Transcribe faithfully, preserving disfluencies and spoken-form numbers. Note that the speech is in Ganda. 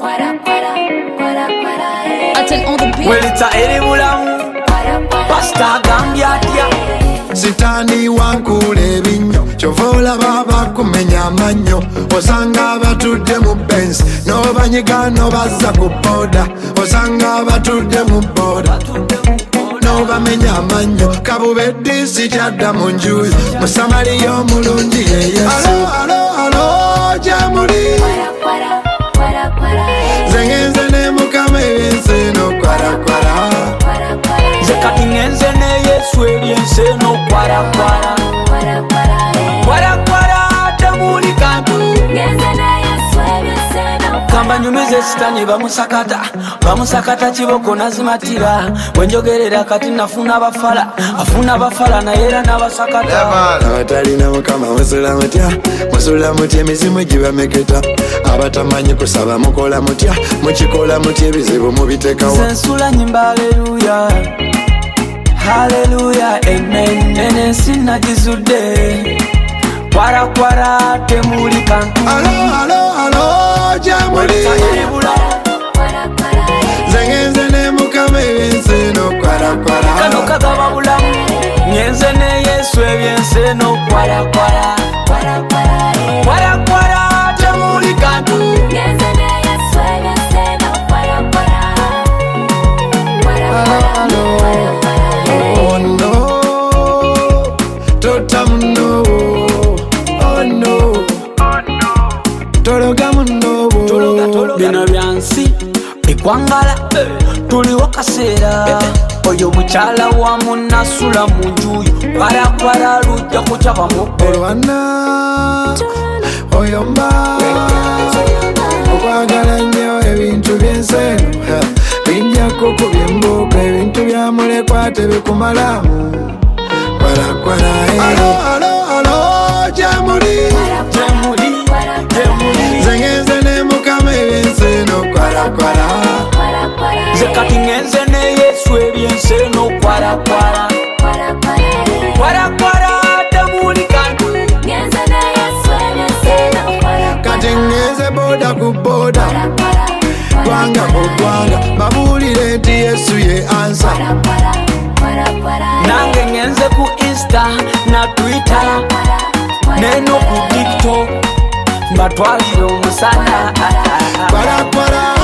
Attend on the beat. Well, it's a Eribulamu Pasta Gambia Sitani wankule binyo chovola baba kumenya manyo osanga batudde mu Benz no banyiga no baza ku boda osanga batudde mu boda no bamenya manyo kabubeddi sityadda mu njuyi musamali y'omulungi ye Yesu alo alo jamuli zengenze ne mukama eby'ensi no kwara kwara Zekati ngenze ne Yesu ebyense no kwara kwara Kwara kwara temuli kantu Kamba nyumize sitani bamusakata Bamusakata kiboko nazimatira Wenjogerera kati nafuna bafala Afuna bafala na yera na basakata Abatalina mukama musula mutya Musula mutya emizimu gibameketa Abatamanyi kusaba mukola mutya Mukikola mutya ebizibu mubitekawa Sensula nyimba haleluya Hallelujah, amen. Nene sina jizude. Kwara kwara temuli kantu. Alo alo alo jamuli. Zengenze ne mukama eby'ensi no kwara kwara. Kano kagaba bulamu. Ngenze ne Yesu ebyense no kwara kwara. Kwara kwara temuli kantu. Ngenze ne Yesu ebyense no kwara kwara. Alo alo. Oh no, totamuno. Oh no, tologamuno. Bino byansi ekwangala tuli wakasera oyo mukyala wa munasula mu njuyo kwarakwara lujja kucaba mukko olwana oyomba okwagala nnyo ebintu by'enseno bijja kukuba embuuka ebintu bya mulekwa tebikumalamu kwalakwala alo alo alo jamuli Jemuli, jemuli zengenze ne mukama eby'enseno kwalakwala Zekati ngenze ne Yesu ebyense no kwarakwara Kwarakwara temuli kantu kati ngenze boda ku boda gwanga ku gwanga babuulire nti Yesu ye ansa nange ngenze ku Insta na Twitter neno ku TikTok mbatwalire omusana kwalakwala